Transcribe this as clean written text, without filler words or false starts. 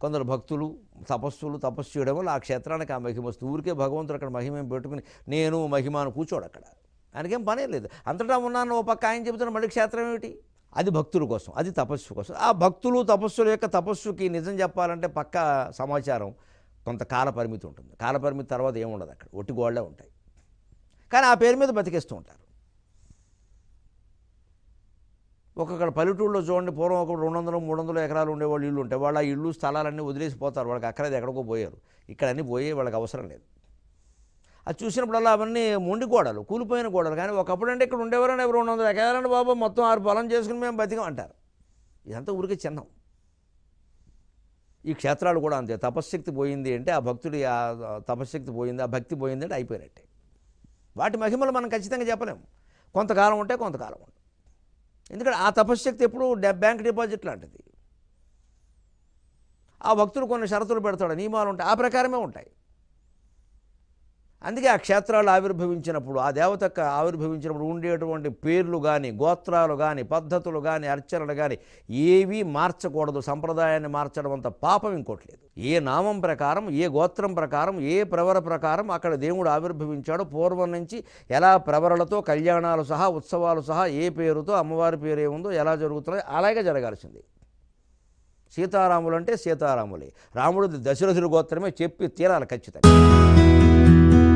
కొందరు భక్తులు తపస్సు చేయడం వల్ల ఆ క్షేత్రానికి ఆ మహిమ వస్తుంది. ఊరికే భగవంతుడు అక్కడ మహిమ పెట్టుకుని నేను మహిమను కూర్చోడు అక్కడ, ఆయనకేం పనే లేదు. అంతటా ఉన్నాను ఓ పక్క ఆయన చెబుతున్న మళ్ళీ క్షేత్రం ఏమిటి? అది భక్తుల కోసం, అది తపస్సు కోసం. ఆ భక్తులు తపస్సుల యొక్క తపస్సుకి నిజం చెప్పాలంటే పక్క సమాచారం కొంత కాల పరిమితి ఉంటుంది. కాల పరిమితి తర్వాత ఏముండదు, అక్కడ ఒట్టి గోళ్లే ఉంటాయి. కానీ ఆ పేరు మీద బతికేస్తూ ఉంటారు. ఒక్కొక్క పల్లెటూళ్ళలో చూడండి, పూర్వం ఒక 200-300 ఎకరాలు ఉండేవాళ్ళు ఇల్లు ఉంటాయి. వాళ్ళు ఆ ఇల్లు స్థలాలన్నీ వదిలేసి పోతారు. వాళ్ళకి అక్కడది ఎక్కడికో పోయారు. ఇక్కడ అన్నీ పోయే వాళ్ళకి అవసరం లేదు. అది చూసినప్పుడల్లా అవన్నీ మొండి గోడలు, కూలిపోయిన గోడలు. కానీ ఒకప్పుడు అంటే ఇక్కడ ఉండేవారని 200 ఎకరాలంటే బాబు మొత్తం 6 పొలం చేసుకుని మేము బతికం అంటారు. ఇదంతా ఊరికే చిన్నం. ఈ క్షేత్రాలు కూడా అంతే. తపశ్శక్తి పోయింది అంటే ఆ భక్తుడి ఆ తపశ్శక్తి పోయింది, ఆ భక్తి పోయింది అంటే అయిపోయినట్టే. వాటి మహిమలు మనం ఖచ్చితంగా చెప్పలేము. కొంతకాలం ఉంటే కొంతకాలం ఉంటుంది. ఎందుకంటే ఆ తపశ్శక్తి ఎప్పుడు బ్యాంక్ డిపాజిట్ లాంటిది. ఆ భక్తుడు కొన్ని షరతులు పెడతాడు, నియమాలు ఉంటాయి, ఆ ప్రకారమే ఉంటాయి. అందుకే ఆ క్షేత్రాలు ఆవిర్భవించినప్పుడు, ఆ దేవతకు ఆవిర్భవించినప్పుడు ఉండేటువంటి పేర్లు కానీ, గోత్రాలు కానీ, పద్ధతులు కానీ, అర్చనలు కానీ ఏవీ మార్చకూడదు. సంప్రదాయాన్ని మార్చడం అంత పాపం ఇంకోటి లేదు. ఏ నామం ప్రకారం, ఏ గోత్రం ప్రకారం, ఏ ప్రవర ప్రకారం అక్కడ దేవుడు ఆవిర్భవించాడో పూర్వం నుంచి ఎలా ప్రవరలతో కళ్యాణాలు సహా, ఉత్సవాలు సహా, ఏ పేరుతో అమ్మవారి పేరు ఏముందో ఎలా జరుగుతుందో అలాగే జరగాల్సింది. సీతారాములు అంటే సీతారాములే, రాముడు దశరథుడి గోత్రమే చెప్పి తీరాలి ఖచ్చితంగా.